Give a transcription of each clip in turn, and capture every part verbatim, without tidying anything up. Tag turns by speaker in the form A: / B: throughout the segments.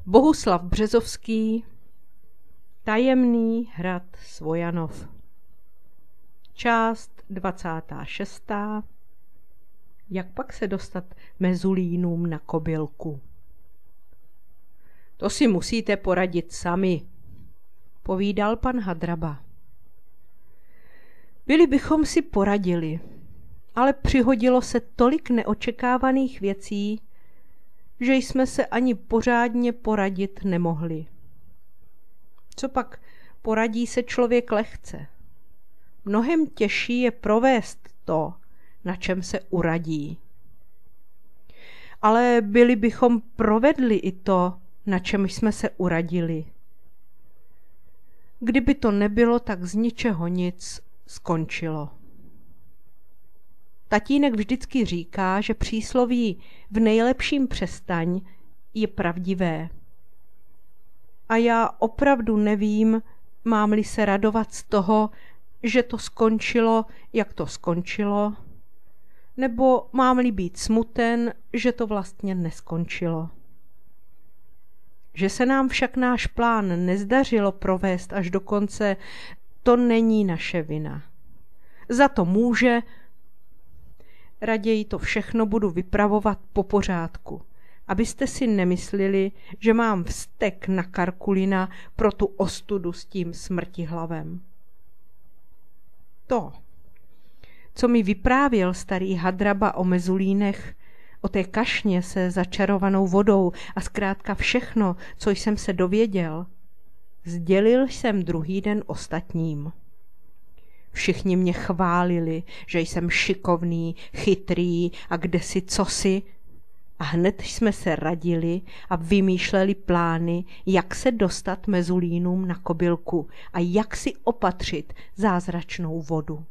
A: Bohuslav Březovský, Tajemný hrad Svojanov. Část dvacátá šestá. Jak pak se dostat mezulínům na kobylku? To si musíte poradit sami, povídal pan Hadraba. Byli bychom si poradili, ale přihodilo se tolik neočekávaných věcí, že jsme se ani pořádně poradit nemohli. Co pak poradí se člověk lehce? Mnohem těžší je provést to, na čem se uradí. Ale byli bychom provedli i to, na čem jsme se uradili. Kdyby to nebylo, tak z ničeho nic skončilo. Tatínek vždycky říká, že přísloví v nejlepším přestaň je pravdivé. A já opravdu nevím, mám-li se radovat z toho, že to skončilo, jak to skončilo, nebo mám-li být smuten, že to vlastně neskončilo. Že se nám však náš plán nezdařilo provést až do konce, to není naše vina. Za to může, raději to všechno budu vypravovat po pořádku, abyste si nemysleli, že mám vztek na Karkulina pro tu ostudu s tím smrtihlavem. To, co mi vyprávěl starý Hadraba o mezulínech, o té kašně se začarovanou vodou a zkrátka všechno, co jsem se dověděl, sdělil jsem druhý den ostatním. Všichni mě chválili, že jsem šikovný, chytrý a kdesi cosi, a hned jsme se radili a vymýšleli plány, jak se dostat mezulínům na kobylku a jak si opatřit zázračnou vodu.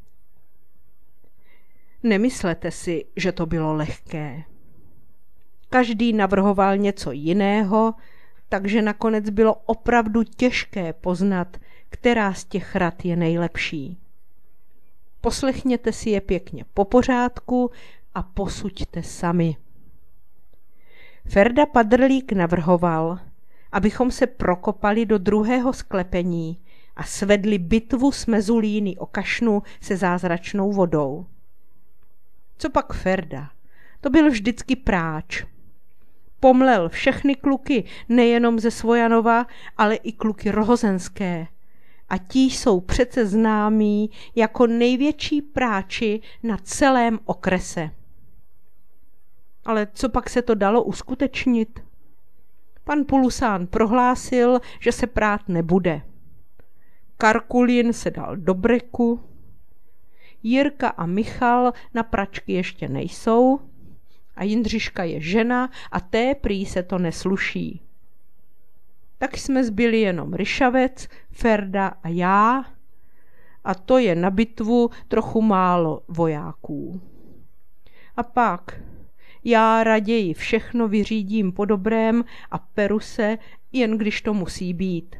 A: Nemyslete si, že to bylo lehké. Každý navrhoval něco jiného, takže nakonec bylo opravdu těžké poznat, která z těch rad je nejlepší. Poslechněte si je pěkně po pořádku a posuďte sami. Ferda Padrlík navrhoval, abychom se prokopali do druhého sklepení a svedli bitvu s mezulíny o kašnu se zázračnou vodou. Co pak Ferda? To byl vždycky práč. Pomlel všechny kluky, nejenom ze Svojanova, ale i kluky rohozenské. A tí jsou přece známí jako největší práči na celém okrese. Ale co pak se to dalo uskutečnit? Pan Pulusán prohlásil, že se prát nebude. Karkulin se dal do breku, Jirka a Michal na pračky ještě nejsou a Jindřiška je žena a té prý se to nesluší. Tak jsme zbyli jenom Ryšavec, Ferda a já, a to je na bitvu trochu málo vojáků. A pak já raději všechno vyřídím po dobrém a peru se, jen když to musí být.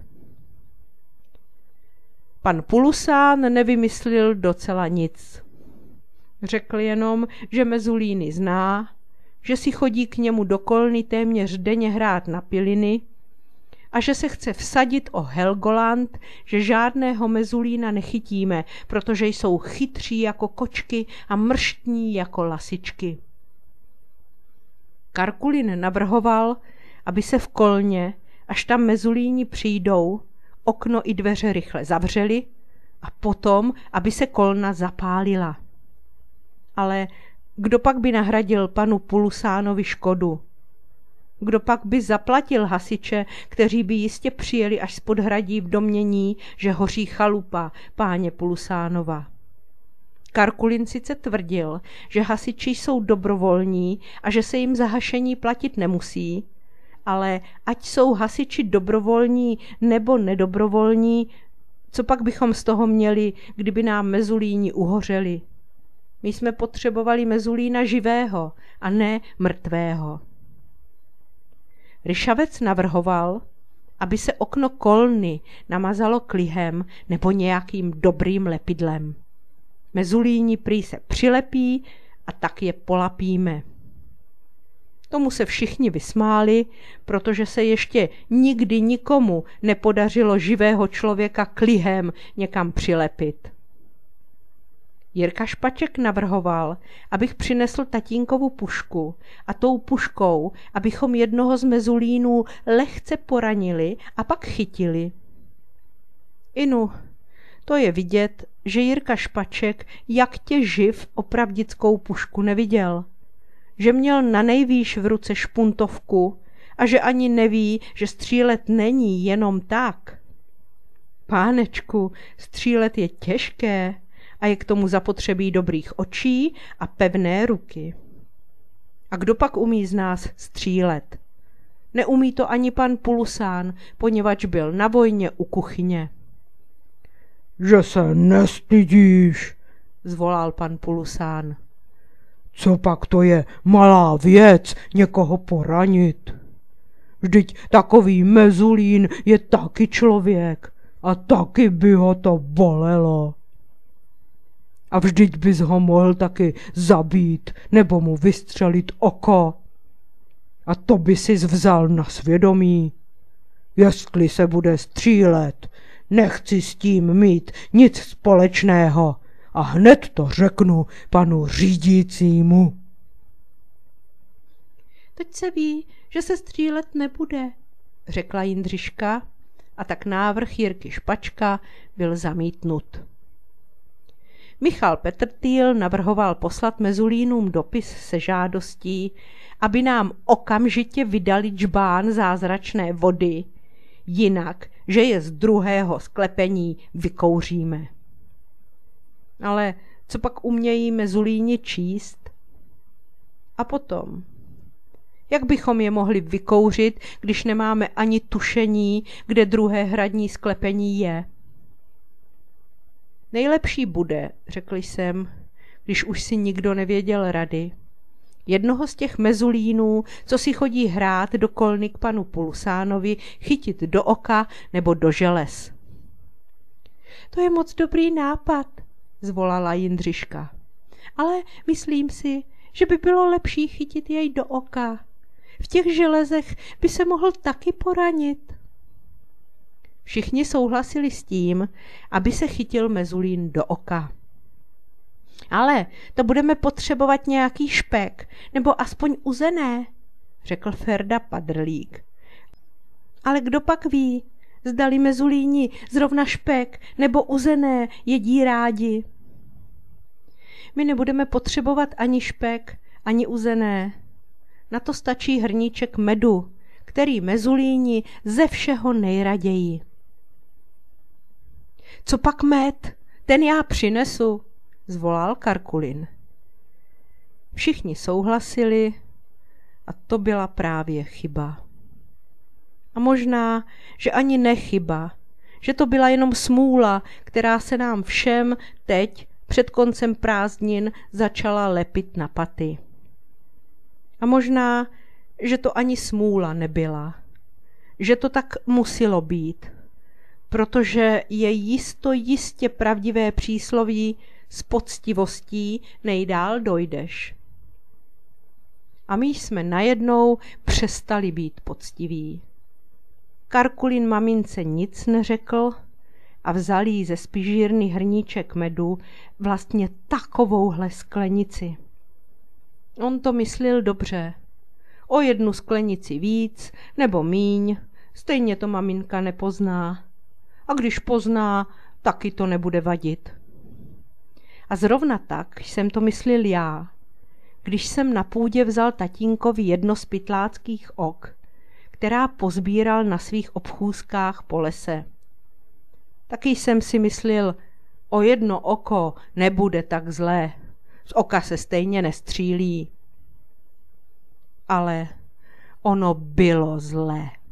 A: Pan Pulusán nevymyslil docela nic. Řekl jenom, že mezulíny zná, že si chodí k němu do Kolny téměř denně hrát na piliny a že se chce vsadit o Helgoland, že žádného mezulína nechytíme, protože jsou chytří jako kočky a mrštní jako lasičky. Karkulin navrhoval, aby se v Kolně, až tam mezulíni přijdou, okno i dveře rychle zavřeli a potom, aby se Kolna zapálila. Ale kdo pak by nahradil panu Pulusánovi škodu? Kdo pak by zaplatil hasiče, kteří by jistě přijeli až z podhradí v domnění, že hoří chalupa páně Pulusánova? Karkulin sice tvrdil, že hasiči jsou dobrovolní a že se jim za hašení platit nemusí, ale ať jsou hasiči dobrovolní nebo nedobrovolní, co pak bychom z toho měli, kdyby nám mezulíni uhořeli? My jsme potřebovali mezulína živého a ne mrtvého. Ryšavec navrhoval, aby se okno Kolny namazalo klihem nebo nějakým dobrým lepidlem. Mezulíni prý se přilepí a tak je polapíme. Tomu se všichni vysmáli, protože se ještě nikdy nikomu nepodařilo živého člověka klihem někam přilepit. Jirka Špaček navrhoval, abych přinesl tatínkovu pušku a tou puškou, abychom jednoho z mezulínů lehce poranili a pak chytili. Inu, to je vidět, že Jirka Špaček jak tě živ opravdickou pušku neviděl, že měl na nejvýš v ruce špuntovku a že ani neví, že střílet není jenom tak. Pánečku, střílet je těžké a je k tomu zapotřebí dobrých očí a pevné ruky. A kdo pak umí z nás střílet? Neumí to ani pan Pulusán, poněvadž byl na vojně u kuchyně.
B: Že se nestydíš,
A: zvolal pan Pulusán.
B: Co pak to je malá věc někoho poranit? Vždyť takový mezulín je taky člověk a taky by ho to bolelo. A vždyť bys ho mohl taky zabít nebo mu vystřelit oko. A to by sis vzal na svědomí. Jestli se bude střílet, nechci s tím mít nic společného a hned to řeknu panu řídícímu.
A: Teď se ví, že se střílet nebude, řekla Jindřiška, a tak návrh Jirky Špačka byl zamítnut. Michal Petrtýl navrhoval poslat mezulínům dopis se žádostí, aby nám okamžitě vydali džbán zázračné vody, jinak, že je z druhého sklepení vykouříme. Ale co pak umějí mezulíni číst? A potom, jak bychom je mohli vykouřit, když nemáme ani tušení, kde druhé hradní sklepení je? Nejlepší bude, řekl jsem, když už si nikdo nevěděl rady, jednoho z těch mezulínů, co si chodí hrát do kolny k panu Pulusánovi, chytit do oka nebo do želez. To je moc dobrý nápad, zvolala Jindřiška. Ale myslím si, že by bylo lepší chytit jej do oka. V těch železech by se mohl taky poranit. Všichni souhlasili s tím, aby se chytil mezulín do oka. Ale to budeme potřebovat nějaký špek, nebo aspoň uzené, řekl Ferda Padrlík. Ale kdo pak ví, zdali mezulíni zrovna špek nebo uzené jedí rádi. My nebudeme potřebovat ani špek, ani uzené. Na to stačí hrníček medu, který mezulíni ze všeho nejraději. Co pak med? Ten já přinesu, zvolal Karkulin. Všichni souhlasili a to byla právě chyba. A možná, že ani nechyba, že to byla jenom smůla, která se nám všem teď před koncem prázdnin začala lepit na paty. A možná, že to ani smůla nebyla, že to tak muselo být, protože je jisto jistě pravdivé přísloví s poctivostí nejdál dojdeš. A my jsme najednou přestali být poctiví. Karkulin mamince nic neřekl a vzal jí ze spižírny hrníček medu, vlastně takovouhle sklenici. On to myslel dobře. O jednu sklenici víc nebo míň, stejně to maminka nepozná. A když pozná, taky to nebude vadit. A zrovna tak jsem to myslel já, když jsem na půdě vzal tatínkovi jedno z pytláckých ok, která pozbíral na svých obchůzkách po lese. Taky jsem si myslel, o jedno oko nebude tak zlé, z oka se stejně nestřílí. Ale ono bylo zlé.